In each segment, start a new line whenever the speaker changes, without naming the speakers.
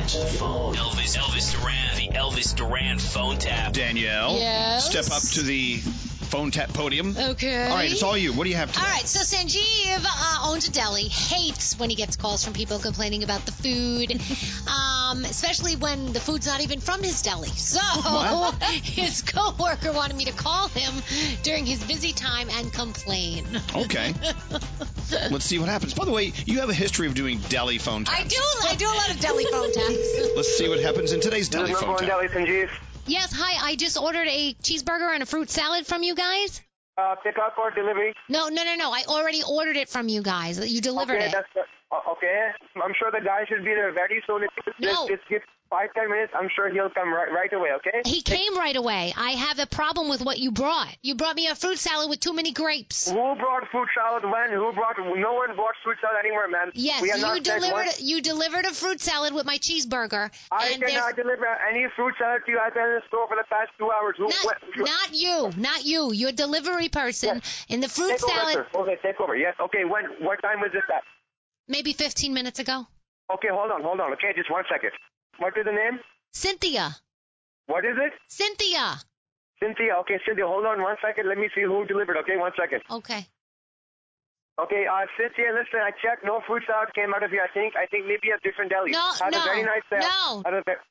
Answer the phone. Elvis Duran, the Elvis Duran phone tap.
Danielle,
Yes?
step up to the phone tap podium.
Okay.
All right, it's all you. What do you have today?
All right, so Sanjeev owns a deli, hates when he gets calls from people complaining about the food, especially when the food's not even from his deli. So his coworker wanted me to call him during his busy time and complain.
Okay. Let's see what happens. By the way, you have a history of doing deli phone taps.
I do a lot of deli phone taps.
Let's see what happens in today's
This is
deli
number
phone
one
tap.
deli, Sanjeev.
Yes, hi, I just ordered a cheeseburger and a fruit salad from you guys.
Pick up or delivery?
No, I already ordered it from you guys. You delivered
Okay,
it.
okay. I'm sure the guy should be there very soon.
No.
Just give 5-10 minutes. I'm sure he'll come right away, okay?
He came right away. I have a problem with what you brought. You brought me a fruit salad with too many grapes.
Who brought fruit salad when? No one brought fruit salad anywhere, man.
Yes,
We have not said what.
you delivered a fruit salad with my cheeseburger.
I
and
cannot deliver any fruit salad to you. I've been in the store for the past 2 hours.
Not you. You're a delivery person.
Yes.
And the fruit
Take
salad,
over, sir. Okay, take over. Yes. Okay. What time was this at?
maybe 15 minutes ago.
Okay, hold on. Okay, just 1 second. What is the name?
Cynthia.
What is it?
Cynthia.
Cynthia. Okay, Cynthia, hold on 1 second. Let me see who delivered. Okay, 1 second.
Okay.
Okay, Cynthia, listen, I checked. No fruit salad came out of here. I think maybe a different deli.
No,
Have a very nice day.
no.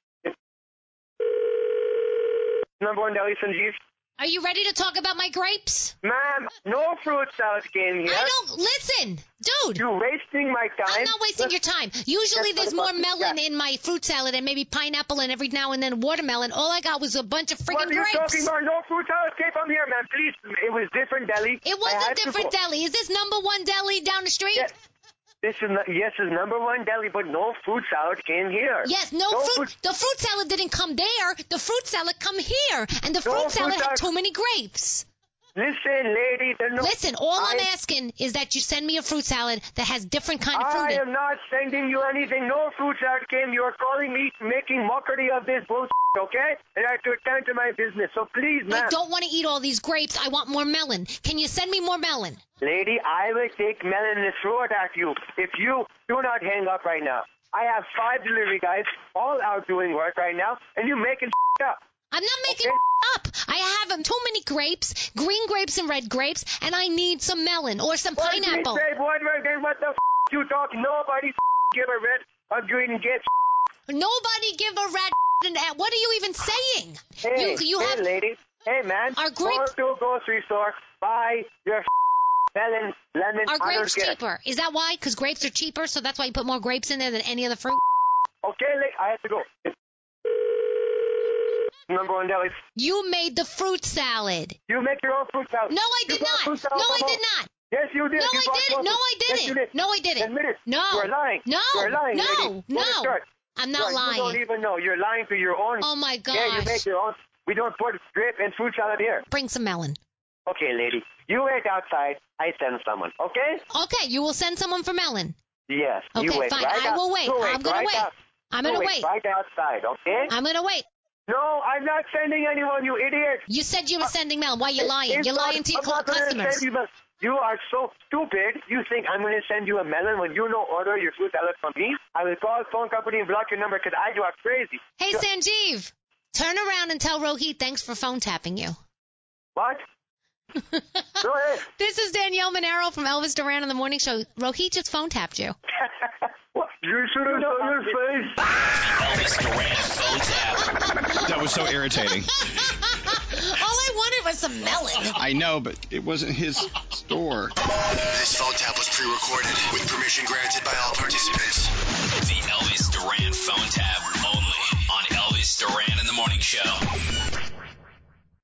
Number one deli, Sanjeev.
Are you ready to talk about my grapes?
Ma'am, no fruit salad came here.
I don't listen, dude.
You're wasting my time.
I'm not wasting your time. Usually
That's
there's more
what the fuck is
melon
that?
in my fruit salad and maybe pineapple and every now and then watermelon. All I got was a bunch of
What
freaking
are you
grapes.
talking about? No fruit salad came from here, ma'am. Please, it was different deli.
It was
I
a
had to
different
go.
deli. Is this number one deli down the street?
Yes. This is yes, is number one deli, but no fruit salad came here.
Yes, no fruit. The fruit salad didn't come there. The fruit salad come here, and the fruit salad had too many grapes.
Listen, lady.
Listen, all I'm asking is that you send me a fruit salad that has different kind of fruit
I
in it.
am not sending you anything. No fruit salad came. You are calling me, making mockery of this bullshit, okay? And I have to attend to my business. So please, ma'am.
I don't want to eat all these grapes. I want more melon. Can you send me more melon?
Lady, I will take melon and throw it at you if you do not hang up right now. I have 5 delivery guys all out doing work right now, and you making up.
I'm not making up. I have too many grapes, green grapes and red grapes, and I need some melon or some pineapple.
What the you talking? Nobody give a red or green gift.
Nobody give a red. What are you even saying?
Hey, hey, lady. Hey, man.
Our grapes.
Go to a grocery store. Buy your melon, lemon.
Our
I
grapes
don't care.
cheaper. Is that why? Because grapes are cheaper, so that's why you put more grapes in there than any other fruit?
Okay, I have to go. Number one deli.
You made the fruit salad.
You make your own fruit salad.
No, I did not. No, I did not.
Yes, you did.
No, I didn't. No, I didn't.
Yes, you did.
No, I didn't.
Admit it.
No.
You're lying.
No.
You're lying,
No.
lady.
No.
Go to church.
I'm not lying.
You don't even know. You're lying to your own.
Oh, my gosh.
Yeah, you make your own. We don't put grape and fruit salad here.
Bring some melon.
Okay, lady. You wait outside. I send someone. Okay?
Okay, you will send someone for melon.
Yes.
Okay,
you wait.
fine.
Right
I will wait. I'm going to wait. I'm going to wait.
Right outside, okay?
I'm going to wait.
No, I'm not sending anyone, you idiot.
You said you were sending melon. Why are you lying? You're lying to your customers.
You are so stupid. You think I'm going to send you a melon when you don't order your fruit salad from me? I will call the phone company and block your number because you are crazy.
Hey, Sanjeev, turn around and tell Rohit thanks for phone tapping you.
What? Go ahead.
This is Danielle Monero from Elvis Duran on the Morning Show. Rohit just phone tapped you.
What? You should have done your face.
Elvis Duran phone tap.
That was so irritating.
All I wanted was some melon.
I know, but it wasn't his store.
This phone tap was pre-recorded with permission granted by all participants.
The Elvis Duran